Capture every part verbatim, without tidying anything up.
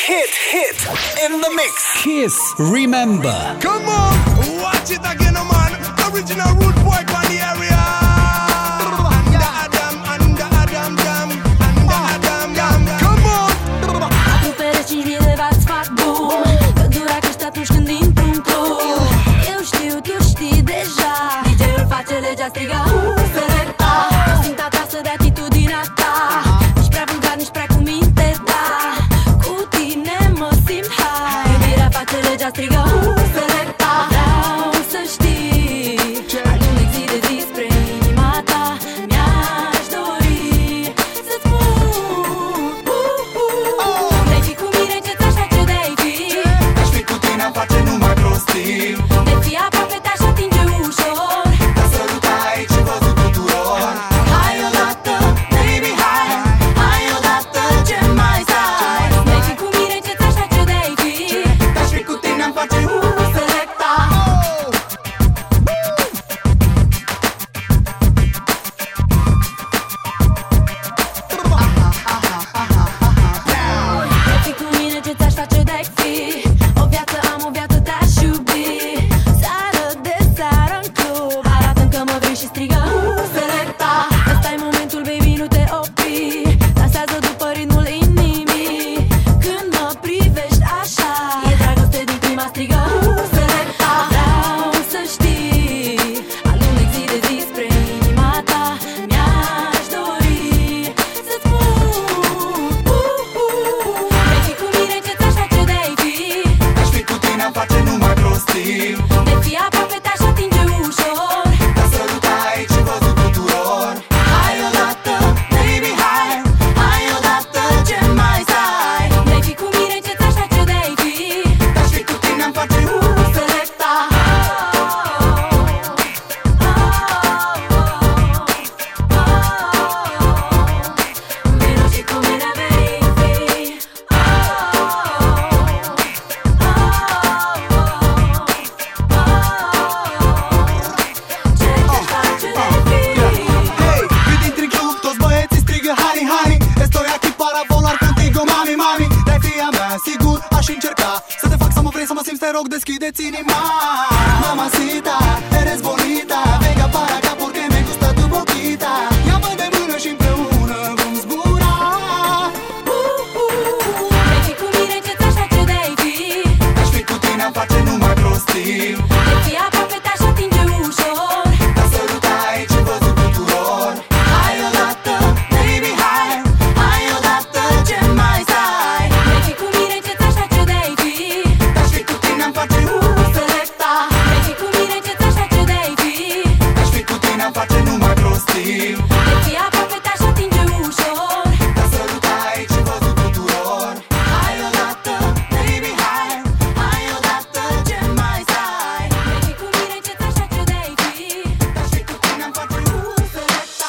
hit, hit in the mix. Kiss Remember. Come on, watch it again, man. The original root boy from the area. Under Adam, under Adam, dam, under Adam, dam. Come on. Acum pe cinci mii de watt fac boom. Căldura crește atunci când intru în club. Eu știu, tu știi deja. D J-ul face legea, striga selecta. Simt atrasă de atitudinea ta. Nici prea vulgar, nici prea cu minte, da. Cu tine mă simt high. Iubirea face legea, striga selecta. Vreau să știi, alunec zi de zi spre inima ta. Mi-aș dori să-ți spun de-ai fi cu mine, ce ți-aș face de-ai fi. Aș fi cu tine, am face numai prostii. De-ai fi aproape, te-aș atinge ușor. Te sărutai, ce văzut tuturor. Hai odată, baby, hai. Hai odată, ce mai stai. De-ai fi cu mine, ce ți-aș face de-ai fi. Aș fi cu tine, am face Selecta. De-ai fi cu mine, ce ți-aș face de-ai fi. O viață am, o viață te-aș iubi. Seară de seară în club. Arată-mi că mă vrei și strigă Selecta. Ăsta-i momentul, baby, nu te opri. Dansează după ritmul inimii. Când mă privești așa, e dragoste din prima, strigă Selecta. Vreau să știi, alunec zi de zi spre inima ta. Mi-aș dori să-ți spun de-ai fi cu mine, ce ți-aș face de-ai fi. Aș fi cu tine, am face numai prostii. De-ai fi aproape, te-aș atinge ușor. Te sărutai, ce văzut tuturor. Hai odată, baby, hai. Hai odată, ce mai stai. De-ai fi cu mine, ce ți-aș face de-ai fi. Aș fi cu tine, am face Selecta. Vino și cu mine vei fi. Ce ți-aș face de-ai fi. Hey, vi dentro il club, toți băieții strigă honey, honey. Estoy aquí para volar contigo, mami, mami. De-ai fi a mea, sigur, aș încerca să te fac să mă vrei, să mă simți, te rog, deschideți inima. Mamacita, eres bonita. Venga para acá porque me gusta tu boquita. Ia-mă de mână și împreună vom zbura. De-ai fi cu mine, ce ți-aș face de-ai fi. Aș fi cu tine, am face numai prostii. De-ai fi aproape, te-aș atinge ușor. Te sărutai, ce văzut tuturor. Hai odată, baby, hai. Hai odată, ce mai stai. De-ai fi cu mine, ce ți-aș face de-ai fi. Aș fi cu tine, am face Selecta. De-ai fi cu mine, ce ți-aș face de-ai fi. Aș fi cu tine, am face numai prostii. De-ai fi aproape, te-aș atinge ușor. Te sărutai, ce văzut tuturor. Hai odată, baby, hai. Hai odată, ce mai stai. De-ai fi cu mine, ce ți-aș face de-ai fi. Aș fi cu tine, am face Selecta.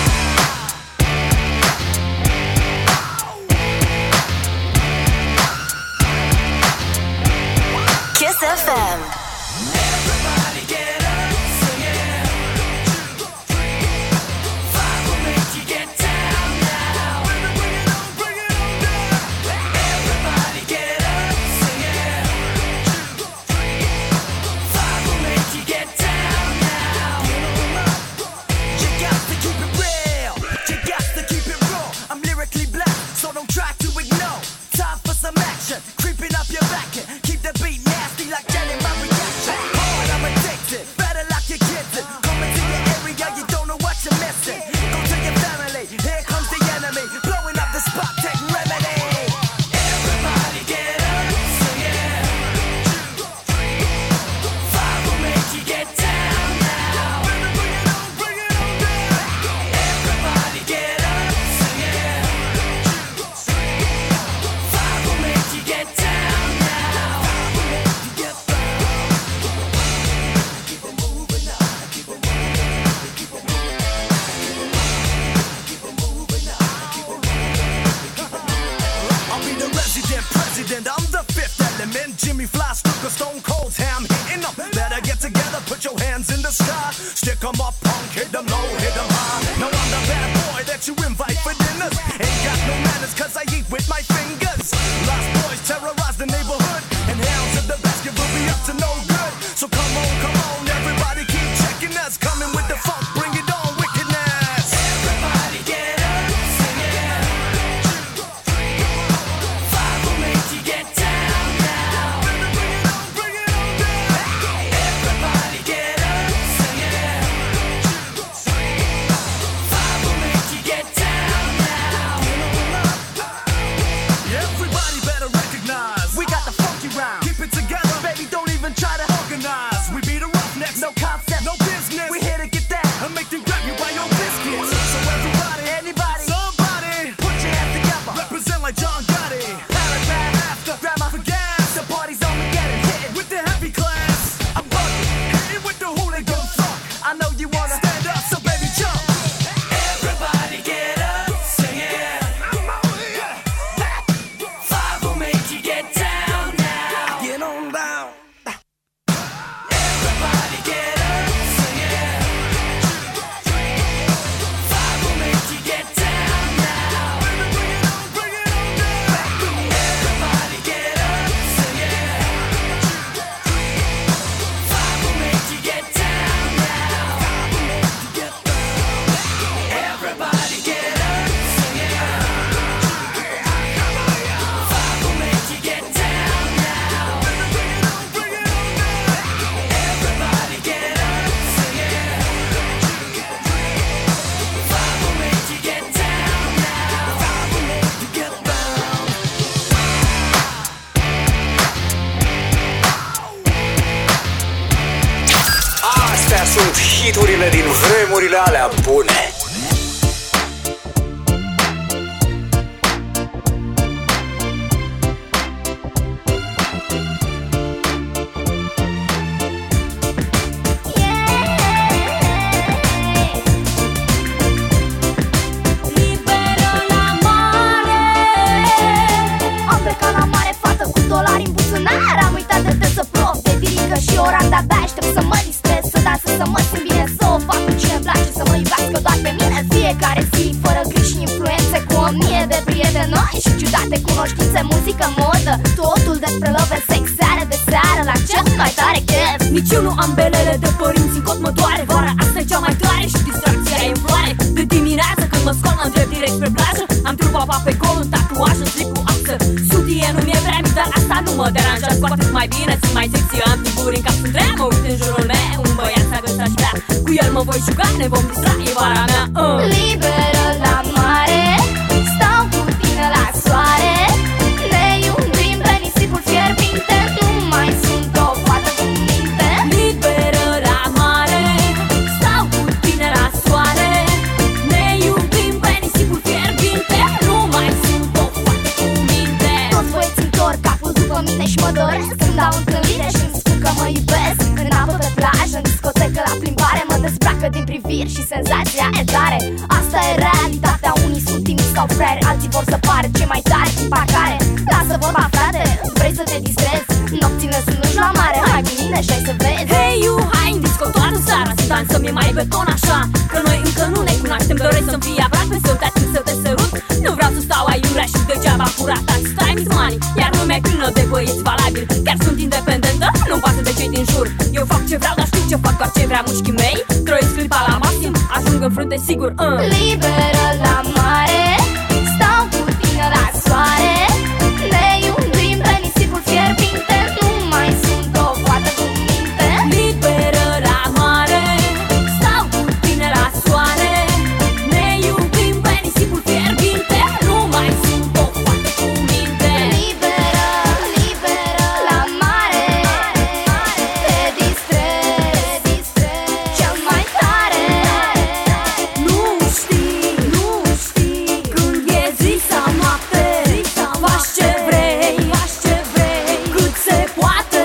Kiss F M. Everybody get up, sing it. Five will make you get down now. Bring it on, bring it on down. Everybody get up, sing it. Five will make you get down now. You got to keep it real. You got to keep it raw. I'm lyrically black, so don't try to ignore. Time for some action, creeping up your back and keep the beat nasty like Jenny my reaction. Hard, I'm addicted, better lock your kids in. Coming to your area, you don't know what you're missing. Go to your family, here comes the enemy, blowing up the spot, take remedy. Everybody get up, sing it. Five will make you get down now. Bring it on, bring it on down. Everybody get up, sing it. Five will make you get down now. Five will make you get down. Keep it moving now, keep it moving, keep it moving, keep it moving now, keep it moving. I'll be the resident president, I'm the fifth element. Jimmy Fly, stuck a stone cold ham hitting up. Better get together, put your hands in the sky. Stick 'em up, punk, hit 'em low, hit 'em high. Now I'm the bad boy that you invite for dinners. Ain't got no manners cause I eat with my fingers. Lost boys sunt hiturile din vremurile alea bune. Cunoștințe, muzică, modă, totul despre love, sex, seară de seară, la cel mai tare chef. Nici eu nu am belele de părinți în cotmătoare. Vara asta e cea mai tare și distracția e în floare. De dimineață când mă scol, mă îndrept direct spre plajă. Am trupa pe col, un tatuaj, un slip cu axă. Sudie nu mi-e prea mic, dar asta nu mă deranjează. Cu atât mai bine, sunt mai sexy, am figuri în cap sunt rea. Mă uit în jurul meu, un băiat s-a găsit aș vrea. Cu el mă voi juca, ne vom distra, e vara mea uh. Liberă la mare, stau cu tine la soare. Ne iubim pe nisipul fierbinte, nu mai sunt o fată cu minte. Liberă la mare, stau cu tine la soare. Ne iubim pe nisipul fierbinte, nu mai sunt o fată cu minte. Toți băieții întorc capul după mine și mă doresc când au întâlnire și îmi spun că mă iubesc. În apă, pe plajă, în discotecă, la plimbare, mă dezbracă din priviri și senzația e tare. Asta e realitatea, unii sunt timizi sau fraieri, alții vor să pară cei mai tari din parcare. Lasă vorba, frate, vrei să te distrezi? Nopțile sunt lungi la mare, hai cu mine și hai să vezi. Hey you, hai în disco toată seara, să dansăm, e mai beton așa. Că noi încă nu ne cunoaștem, doresc să-mi fii aproape, să te ating, să te sărut. Nu vreau să stau aiurea și degeaba curat, azi stai miss money. Iar lumea e plină de băieți valabili, chiar sunt independentă, nu-mi pasă de cei din jur. Eu fac ce vreau, dar știu ce fac doar ce vrea mușchii mei. Trăiesc clipa la maxim, ajung în frunte sigur uh. Liberă la mare, stau cu tine la soare. Ne iubim pe nisipul fierbinte, nu mai sunt o fată cu minte. Liberă la mare, stau cu tine la soare. Ne iubim pe nisipul fierbinte, nu mai sunt o fată cu minte. Liberă, liberă la mare, te distrezi, cel mai tare. Nu știi, nu știi când e zi sau noapte. Faci ce vrei, faci ce vrei, cât se poate.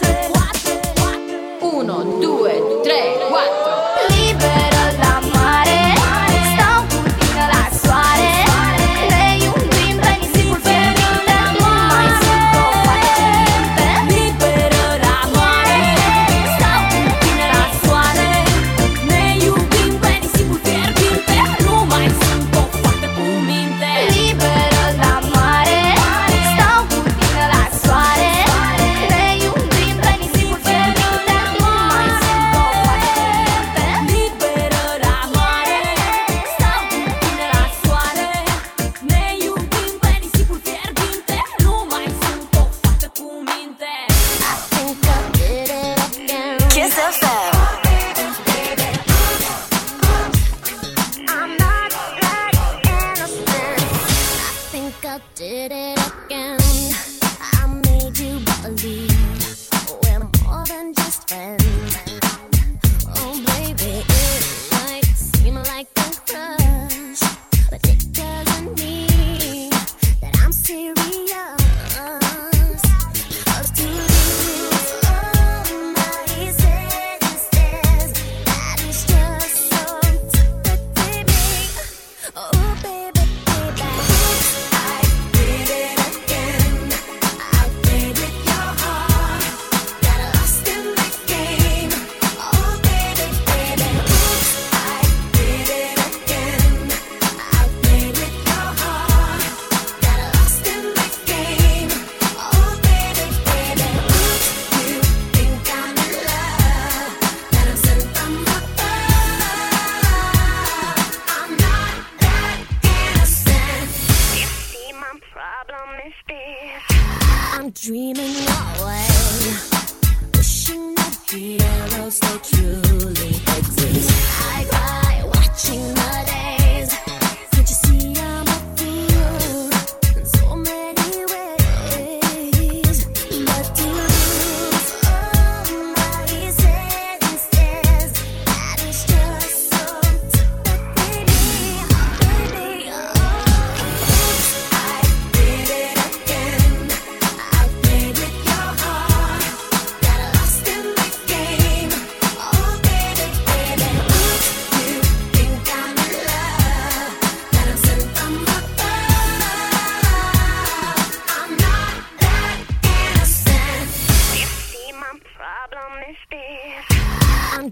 Unu, doi, trei, patru. Liberă la mare, stau cu tine la soare. Ne iubim pe nisipul fierbinte, nu mai sunt o fată cu minte. Liberă la mare, stau cu tine la soare. Ne iubim pe nisipul fierbinte, nu mai sunt o fată cu minte. Liberă la mare, stau cu tine la soare. Ne iubim pe nisipul fierbinte, nu mai sunt o fată cu minte. Liberă la mare, stau cu tine la soare. Ne iubim pe nisipul fierbinte, nu mai sunt o fată cu minte. Kiss F M. I'm not that innocent. I think I did it again. I made you believe we're more than just friends. Oh baby, it might seem like a crush, but it doesn't mean that I'm serious. 'Cause to lose all my senses, that is just so typically me. Oh baby, baby, I did it again. I played with your heart, got lost in the game. Oh baby, baby, I did it again. I played with your heart, got lost in the game. Oh baby, baby, you think I'm in love, that I'm sent from above. I'm not that innocent. You see, my problem is this: I'm dreaming away, wishing that heroes they truly exist. I cry watching the days. Can't you see I'm a fool in so many ways? But to lose all my senses,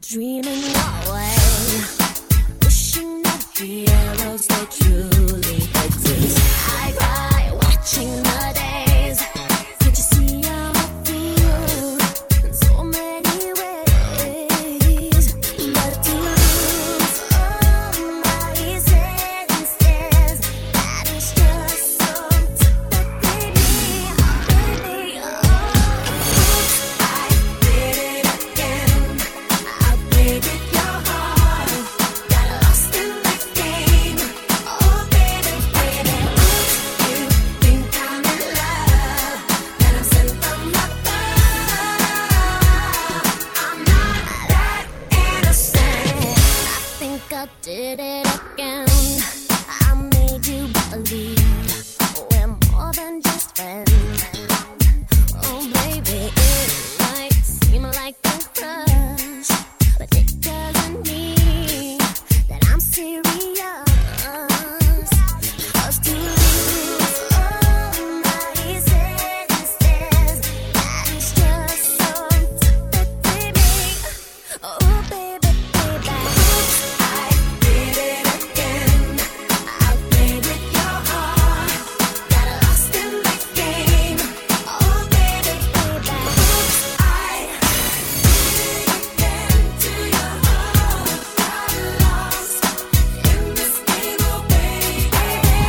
dreaming away, wishing that the arrows they truly exist. I cry watching the days. Can't you see how I feel in so many ways? But to lose all my senses, that is just so typically me, baby. Oh, I did it again. I played with your heart, got lost in the game. Oh, baby, baby, you think I'm in love, that I'm sent from above. I'm not that innocent. I think I did it again. I made you believe we're more than just friends. Oh, baby, it might seem like a crush, but it doesn't mean that I'm serious. 'Cause to lose all my senses, that is just so typically me. Oh, baby, baby, I did it again. I played with your heart, got lost in the game. Oh, baby, baby, I did it again to your heart, got lost in this game. Oh, baby,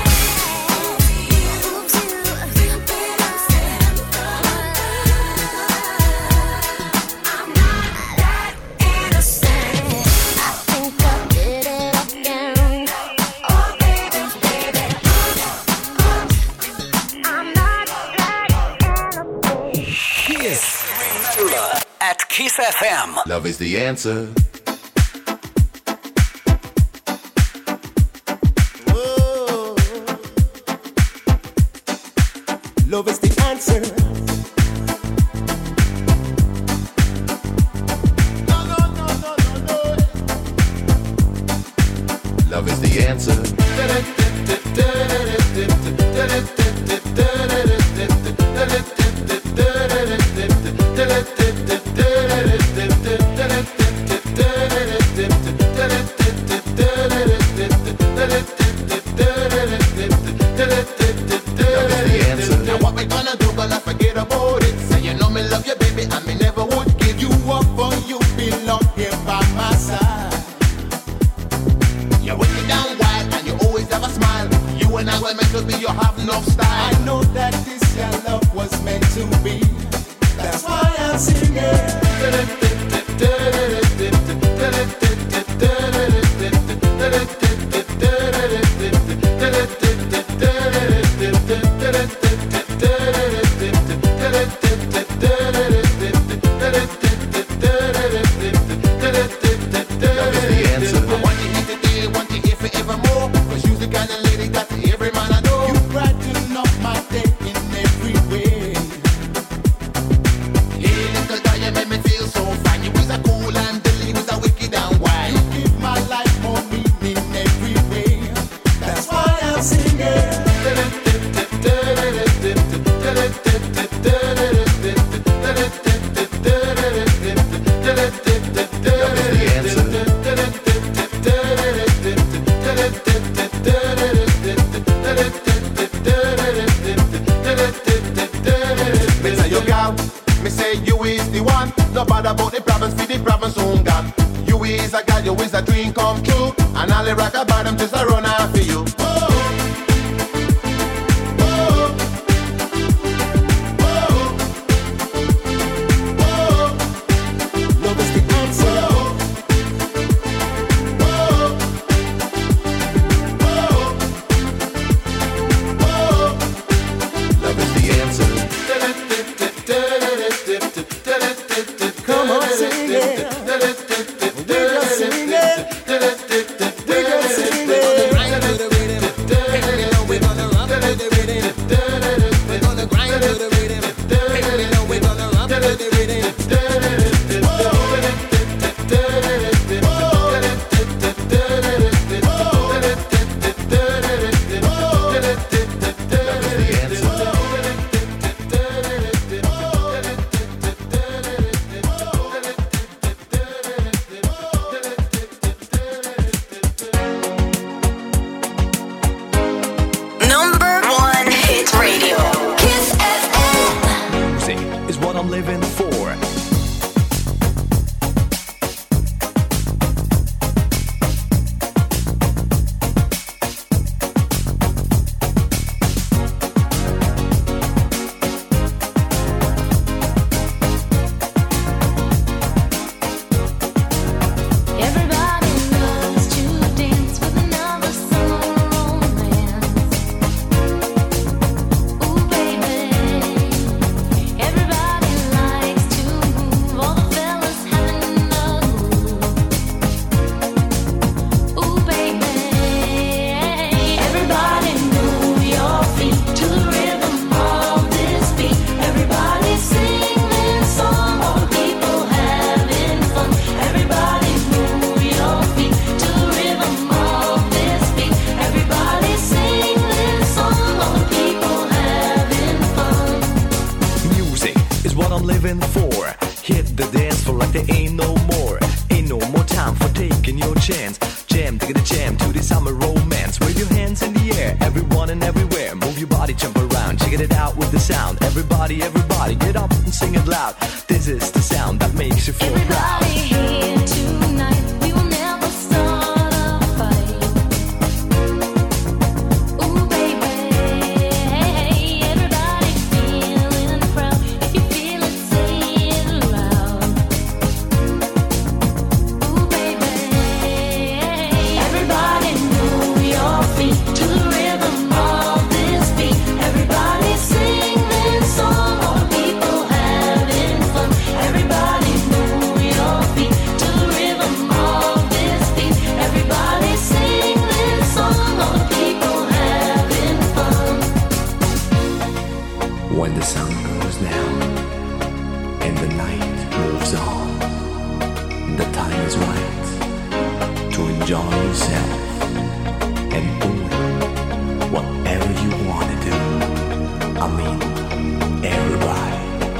moves you, but I'm sent from above. I'm not that innocent. I think I did it again. Oh, baby, baby, I'm not that innocent. At Kiss F M. Love is the answer. Love is the answer. No, no, no, no, no, no. Love is the answer. Now what we gonna do? Gonna forget about it. Say you know me love you, baby, and me never would give you up, for you belong here by my side. You're wicked and wild, and you always have a smile. You and I were meant to be, you have no style. I know that this your love was meant to be. That's why I'm singing. I want you here today, want you here forevermore. 'Cause you're the kind of lady that every man I know. You brighten up my day in every way. Hey, little girl, you make me feel so fine. You was a cool and Billy was a wicked and wild. You give my life more meaning every way. That's why I'm singing. Me say you girl, me say you is the one. No bother about the problems, be the problems soon gone. You is a girl, you is a dream come true. And all the rock about them just a run after you. Oh, oh, oh, oh. Love is the answer. Oh, oh, oh, oh. Love is the answer. Come on, sing it. We gonna sing it. We gonna sing it. living for. Hit the dance floor like there ain't no more. Ain't no more time for taking your chance. Jam, take the jam to the summer romance. Wave your hands in the air, everyone and everywhere. Move your body, jump around, check it out with the sound. Everybody, everybody, get up and sing it loud. This is the sound that makes you feel proud. Everybody here tonight, we will never start a fight. Ooh baby, everybody feeling proud. If you feel it, say it loud. Ooh baby, everybody move your feet to the rhythm of this beat. Everybody sing this song, all the people having fun. Everybody move your feet to the rhythm of this beat. Everybody sing this song, all the people having fun. When the sun goes down and the night moves on, the time is right to enjoy yourself and do whatever you want to do. I mean, everybody.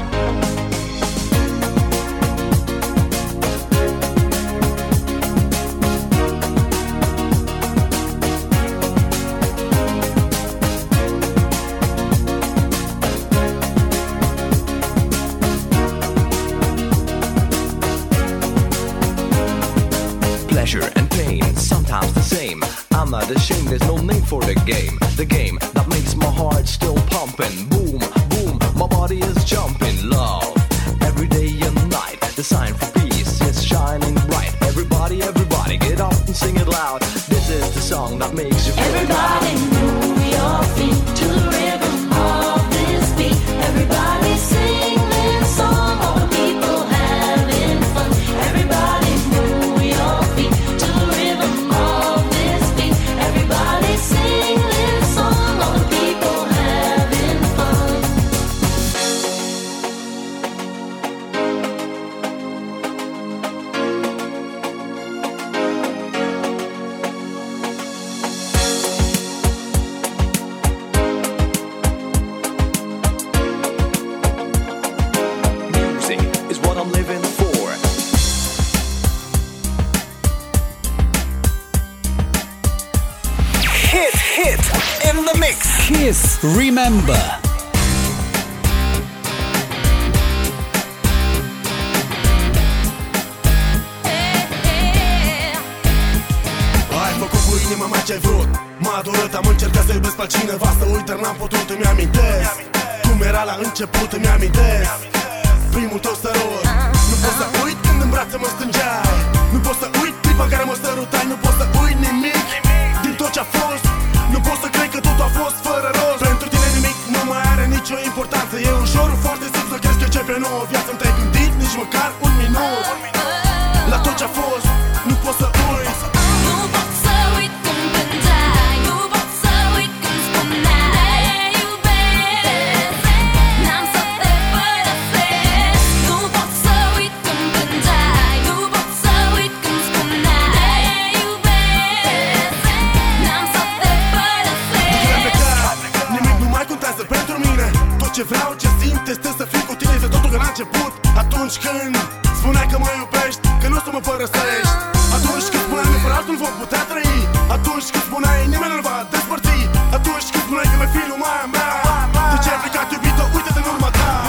Pleasure and pain, sometimes the same. I'm not ashamed, there's no name for the game. The game that makes my heart still pumping. Boom, boom, my body is jumping. Love, every day and night. The sign for peace is shining bright. Everybody, everybody, get up and sing it loud. This is the song that makes you feel Everybody proud. move your feet to the rhythm of this beat. Everybody sing this song, all the people having fun. Everybody move your feet to the rhythm of this beat. Everybody sing this song, all the people having fun. Music is what I'm living for. Hit, hit, in the mix. Kiss Remember. Ai făcut cu inima mea ce-ai vrut. M-a durut, am încercat să iubesc pe cineva, să uit, dar n-am putut, îmi amintesc cum era la început, îmi amintesc primul tău sărut. Nu pot să uit când în brațe mă strângeai. Nu pot să uit clipa în care mă sărutai. Nu pot să uit nimic din tot ce-a fost. Nu pot să cred că totul a fost fără rost. Pentru tine nimic nu mai are nicio importanță. E ușor, foarte simplu să crezi că începe o nouă viață. Nu te-ai gândit nici măcar un minut la tot ce-a fost. Nu pot să uiți. Nu pot să uit cum cântai, nu pot să uit când spuneai te iubesc, n-am să te părăsesc. Nu pot să uit cum cântai, nu pot să uit când spuneai te iubesc, n-am să te părăsesc. Nimic nu mai contează pentru mine. Tot ce vreau, ce simt, este să fiu cu tine de totul că la început. Atunci când spuneai că mă iubești, că nu o să mă părăsești. Atunci când spuneai că fără altul vom putea trăi. Atunci când spuneai nimeni nu-l va despărți. Atunci când spuneai că vei fi lumea mea. De ce ai plecat iubito, uite-te în urma ta.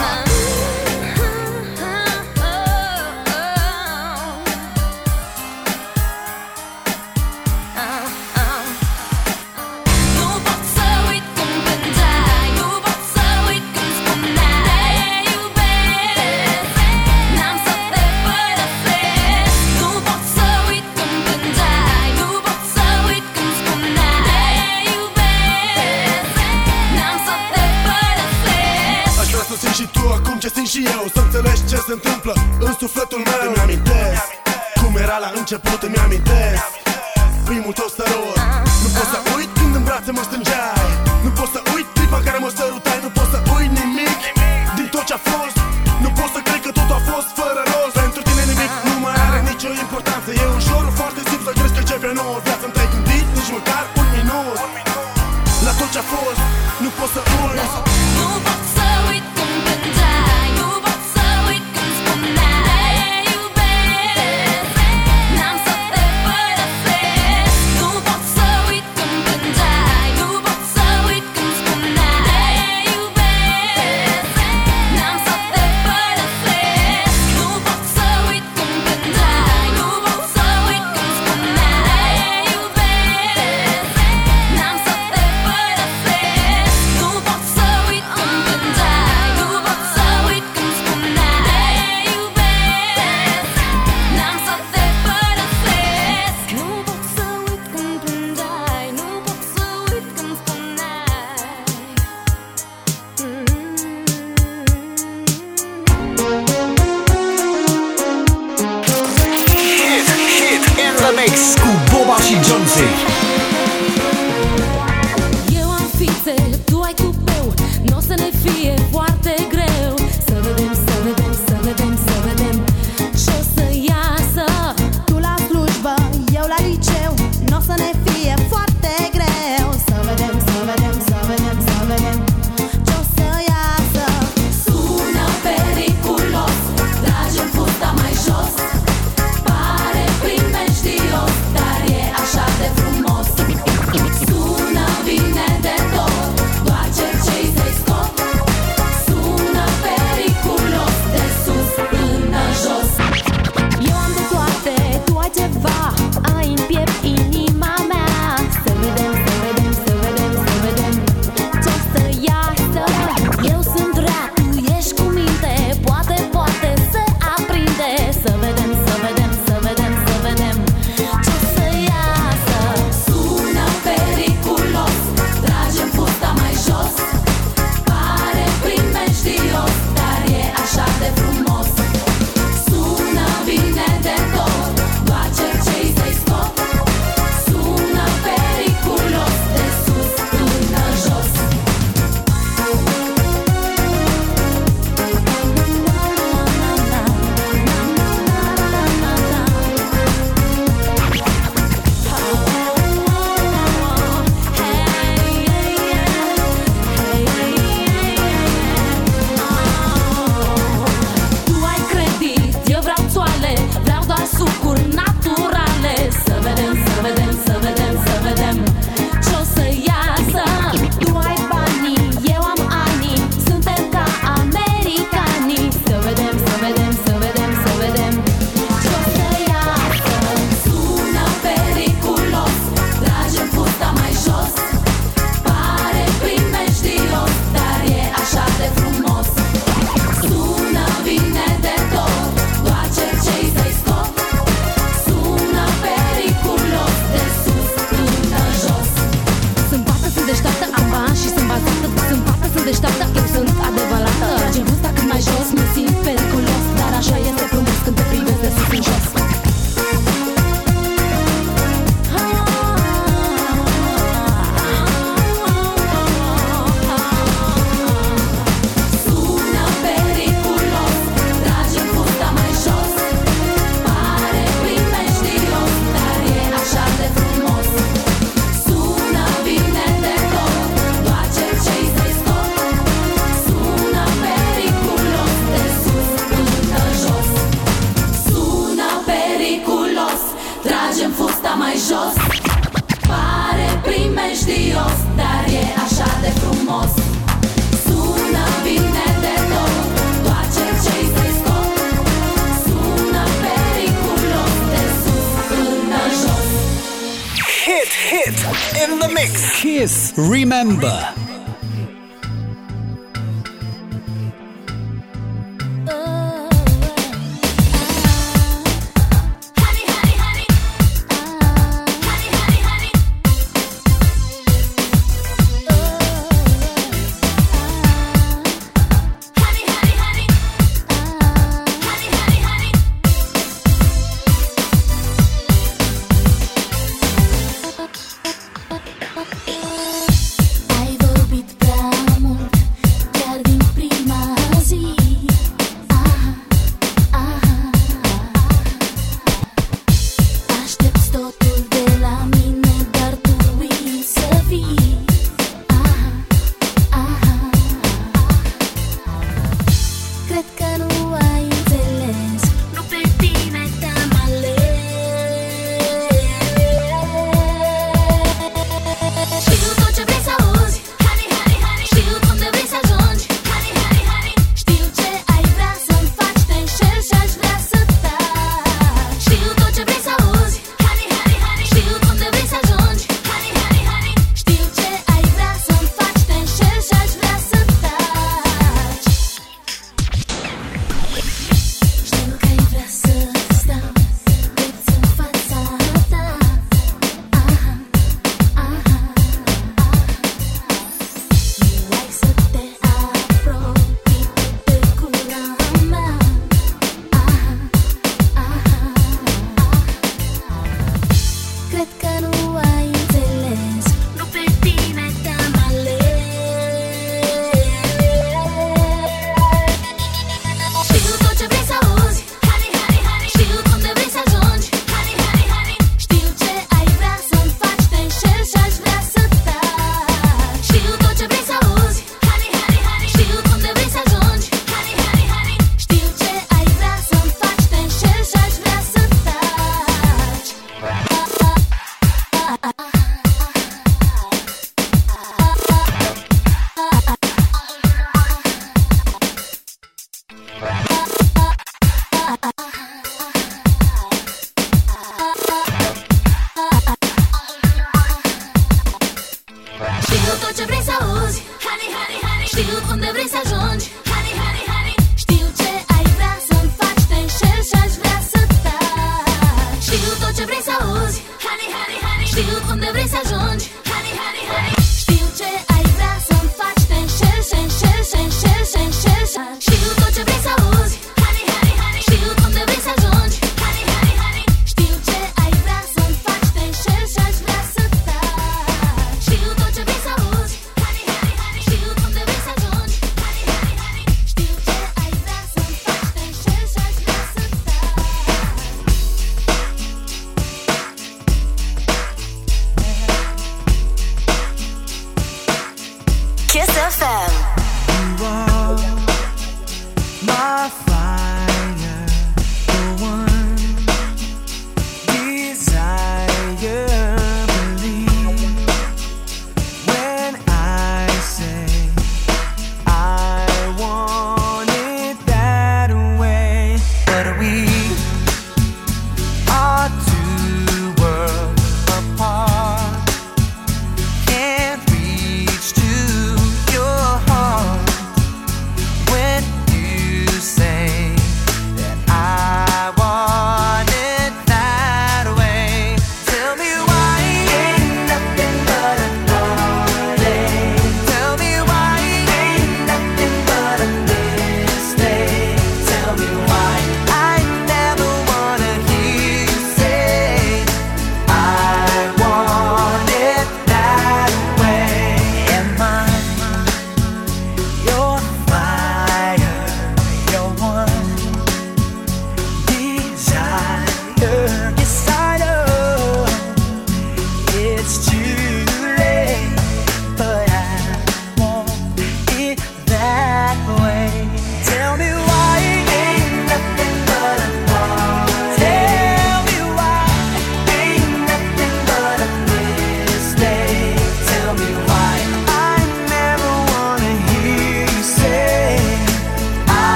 Nu pot să uit cum cântai, nu pot să uit când spuneai te iubesc, n-am să te părăsesc. Nu pot să uit cum cântai, nu pot să uit când spuneai te iubesc, n-am să te părăsesc. Aș vrea să simți și tu acum ce simt și eu. Să înțelegi ce se întâmplă în sufletul meu. Îmi amintesc cum era la început, îmi amintesc primul tău sărut. Nu pot să uit când în brațe mă strângeai. Nu pot să uit clipa în care mă sărutai. Nu pot să uit nimic din tot ce-a fost. Nu pot să cred că totul a fost fără rost. Pentru tine nimic nu mai are nicio importanță. E ușor, foarte simplu să crezi că începe o nouă viață. Nu te-ai gândit nici măcar un minut la tot ce-a fost. Nu pot să uiți. Nu pot să uit cum cântai, nu pot să Energy. Eu am fițe, tu ai tupeu, n-o să ne fie foarte greu. Să vedem, să vedem, să vedem, să vedem ce-o să iasă. Tu la slujbă, eu la liceu, n-o să ne fie foarte greu. Să vedem, să vedem, să vedem, să vedem ce-o să iasă. Sună periculos, tragem fusta mai jos. Pare primejdios, dar e așa de frumos. Sună bine de tot, doar cercei să-i scot. Sună periculos, de sus până jos. Eu am de toate, tu ai ceva, ai în piept inima mea. Să vedem, să vedem, să vedem, să vedem ce-o să iasă. Eu sunt rea, tu ești cu minte, poate, poate se aprinde. Să vedem, să vedem, să vedem, să vedem ce-o să iasă. Sună periculos, tragem fusta mai jos. Pare primejdios, dar e așa de frumos. Sună bine de tot, doar cercei să-i scot. Sună periculos, de sus până jos. Tu ai credit, eu vreau țoale, vreau doar sucuri naturale. Să vedem, să vedem, să vedem, să vedem ce-o să iasă. Tu ai banii, eu am anii, suntem ca americanii. Să vedem, să vedem, să vedem, să vedem ce-o să iasă. Sună periculos, tragem fusta mai jos. Pare primejdios, dar e așa de frumos. Sună bine de tot, doar cercei să-i scot. Sună periculos, de sus până jos. Sunt fată, sunt deșteaptă, am bani și sunt bazată. Sunt fată, sunt deșteaptă, eu sunt adevărată. Tragem fusta cât mai jos, mă simt periculos. Dar așa este frumos când te privesc de sus în jos. Sună periculos, tragem fusta mai jos. Pare primejdios, dar e așa de frumos. Sună bine de tot, doar cercei să-i scot. Sună periculos, de sus până jos. Sună periculos, tragem fusta mai jos. Pare primejdios, dar e așa de frumos. Sună bine de tot, doar cercei să-i scot. Sună periculos, de sus până jos. Hit, hit in the mix. Kiss Remember. Honey, honey, honey. Honey, honey, honey. Honey, honey, honey. Honey, honey, honey. Ai vorbit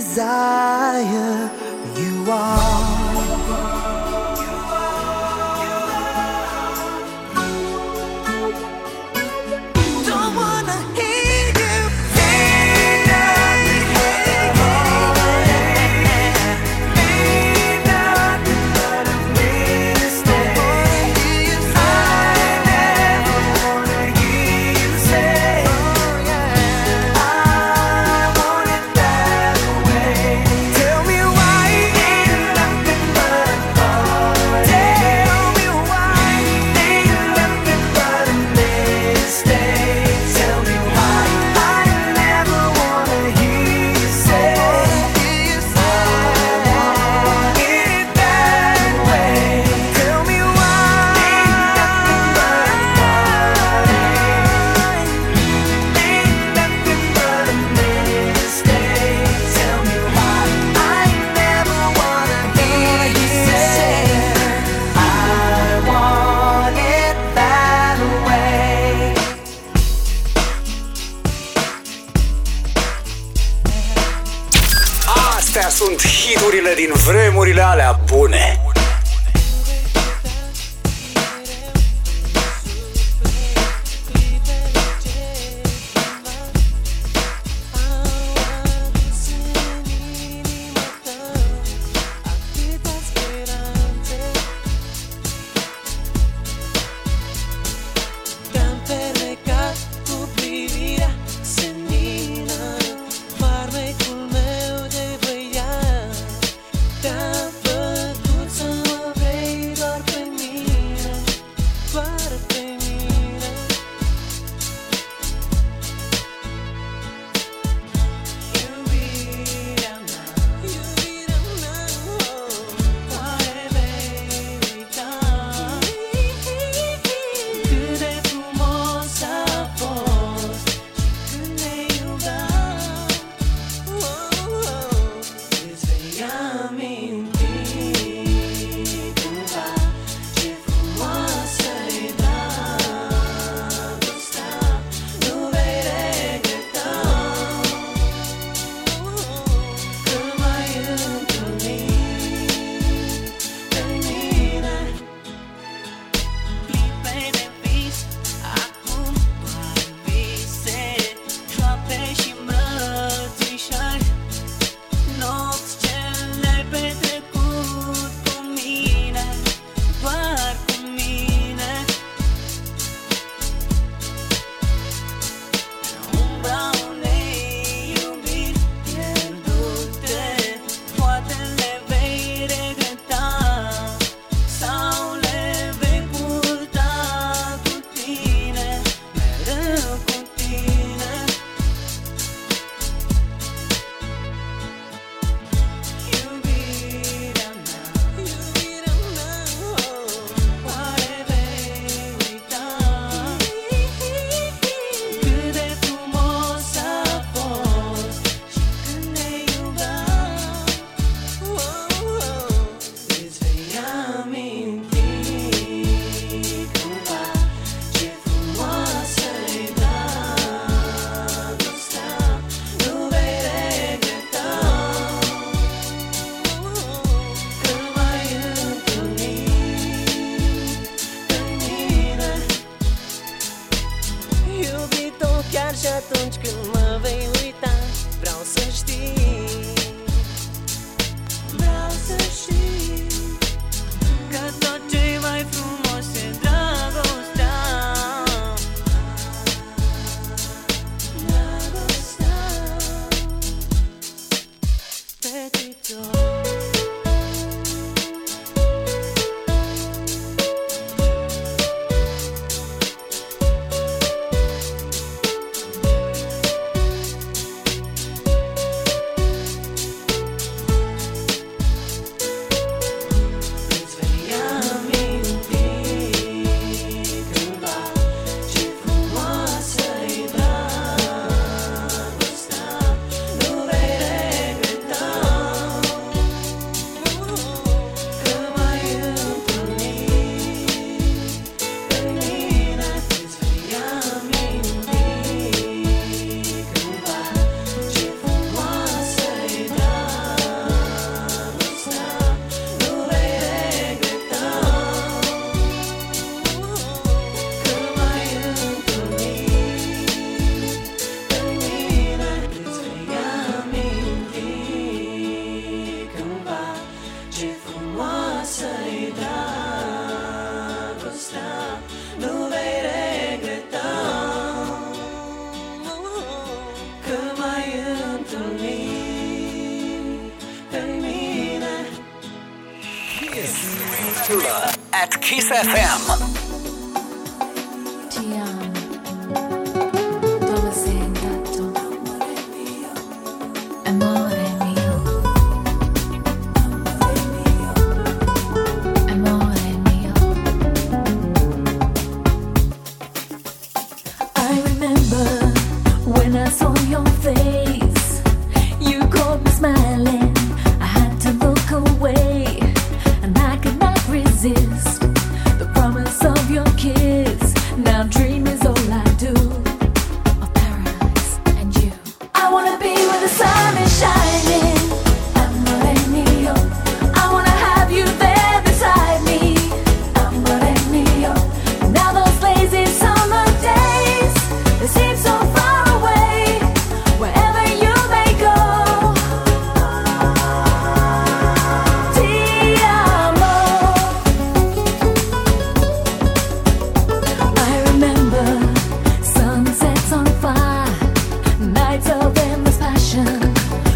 desire you are. Don't wanna hear you say nothing, ain't nothing but a mistake. I never wanna hear you say, I want it that way. Tell me why ain't nothing but a heart. Tell me why ain't nothing but a mistake. Tell me why I never wanna hear you say, I want it that way. Tell me why ain't nothing but a heart. Ain't nothing but a mistake. Tell me why I never wanna hear you say, I want it that way. Astea sunt hiturile din vremurile alea bune. Te-am fermecat cu privirea senină, farmecul meu de băiat. Te-am făcut să Tula at Kiss F M. Ti amo, dove sei andato? Amore mio, amore mio. I remember when I saw your face, you caught me smiling. I had to look away, and I could not resist the promise of your kiss. Now dream is all I do of paradise and you. I wanna be where the sun is shining. Amore mio, I wanna have you there beside me. Amore mio, now those lazy summer days, they seem so far away. Wherever you may go, ti amo. I remember sunsets on fire, nights of endless passion.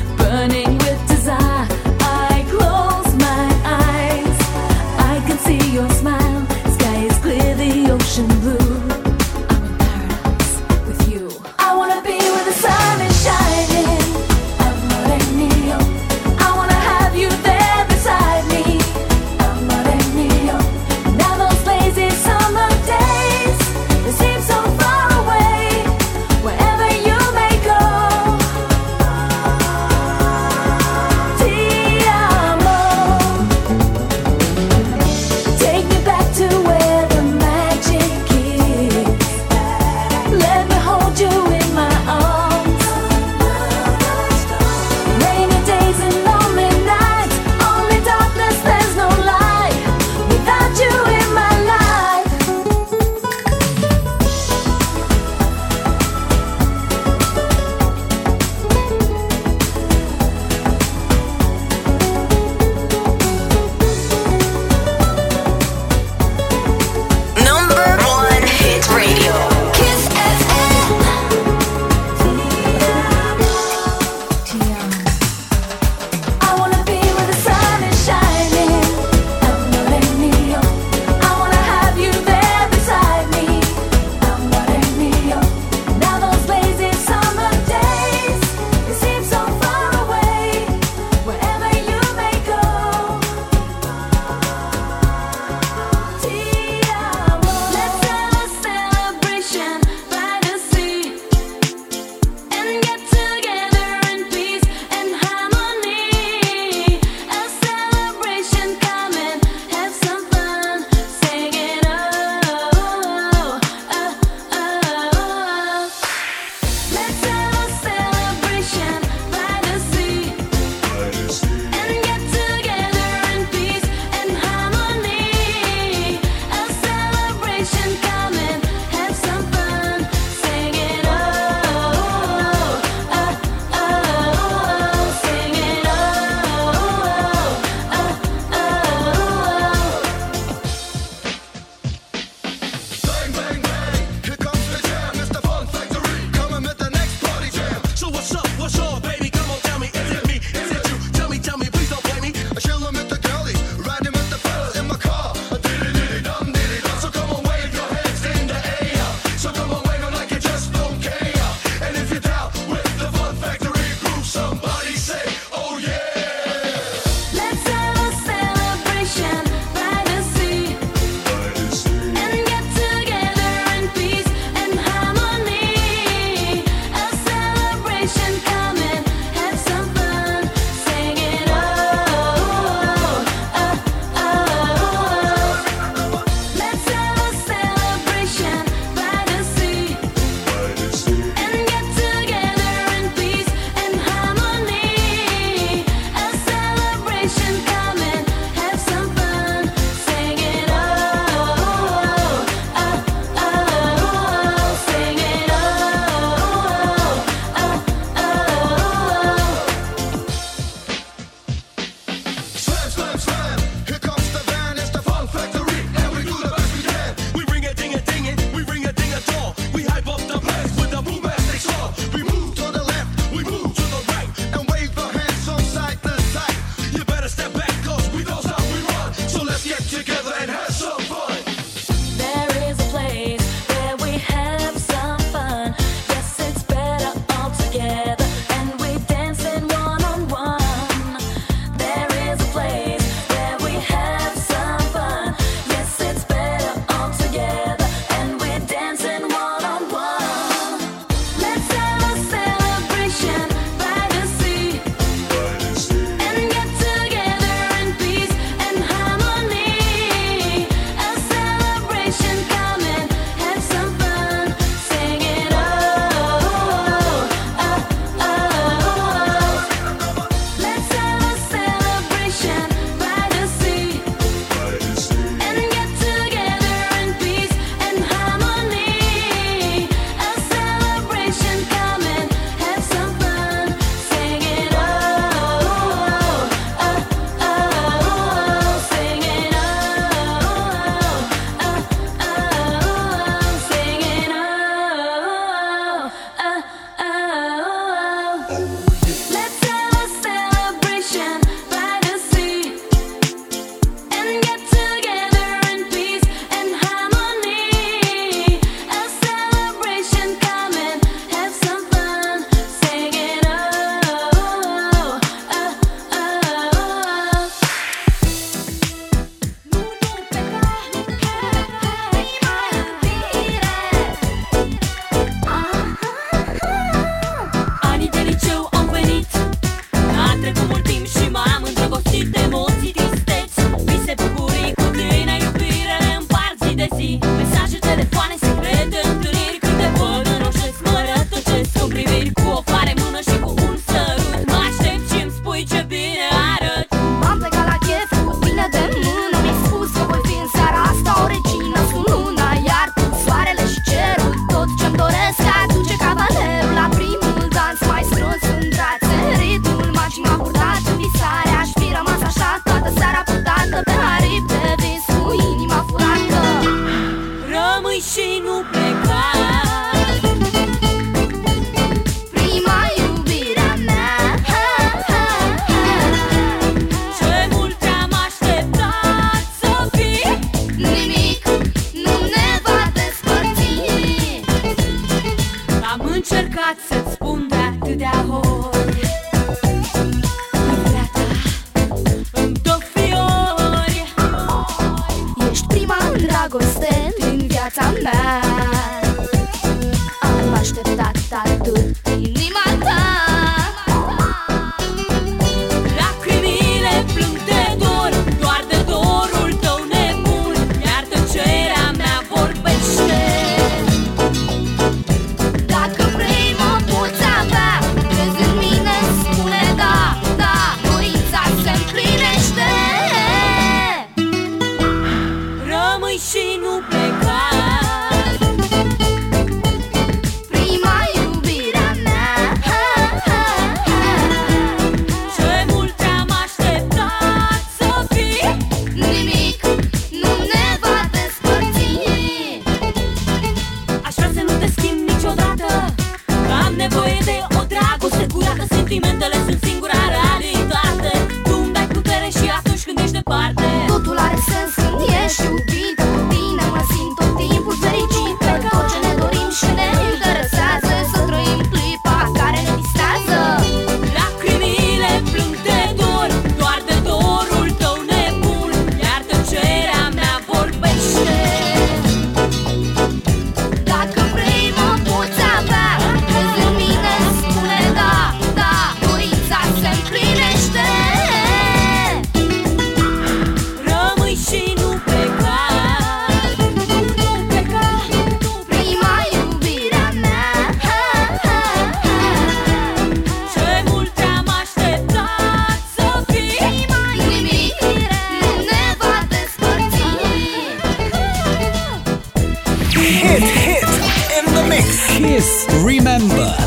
Remember.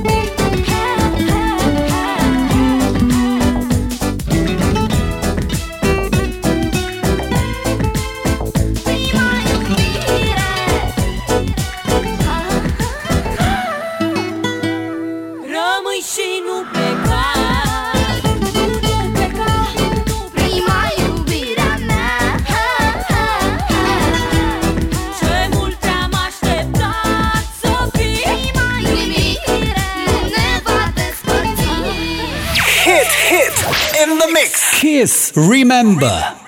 Rămâi și nu pleca, nu pleca, prima iubirea mea. Ce mult te-am așteptat să fii prima iubire, nu ne va despărți. Hit, hit in the mix. Kiss Remember.